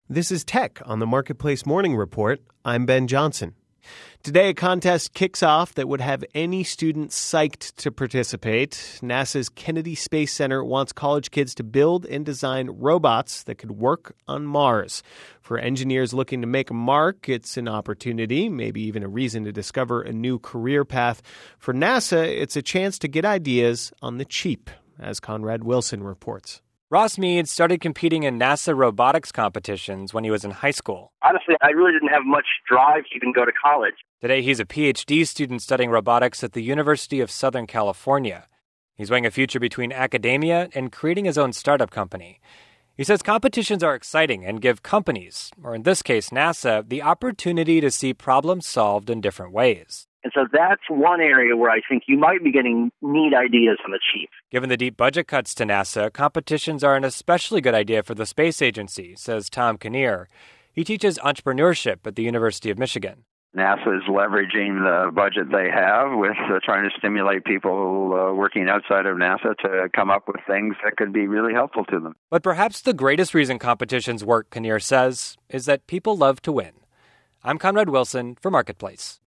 This is Tech on the Marketplace Morning Report. I'm Ben Johnson. Today, a contest kicks off that would have any student psyched to participate. NASA's Kennedy Space Center wants college kids to build and design robots that could work on Mars. For engineers looking to make a mark, it's an opportunity, maybe even a reason to discover a new career path. For NASA, it's a chance to get ideas on the cheap, as Conrad Wilson reports. Ross Mead started competing in NASA robotics competitions when he was in high school. Honestly, I really didn't have much drive to even go to college. Today, he's a PhD student studying robotics at the University of Southern California. He's weighing a future between academia and creating his own startup company. He says competitions are exciting and give companies, or in this case NASA, the opportunity to see problems solved in different ways. And so that's one area where I think you might be getting neat ideas on the cheap. Given the deep budget cuts to NASA, competitions are an especially good idea for the space agency, says Tom Kinnear. He teaches entrepreneurship at the University of Michigan. NASA is leveraging the budget they have with trying to stimulate people working outside of NASA to come up with things that could be really helpful to them. But perhaps the greatest reason competitions work, Kinnear says, is that people love to win. I'm Conrad Wilson for Marketplace.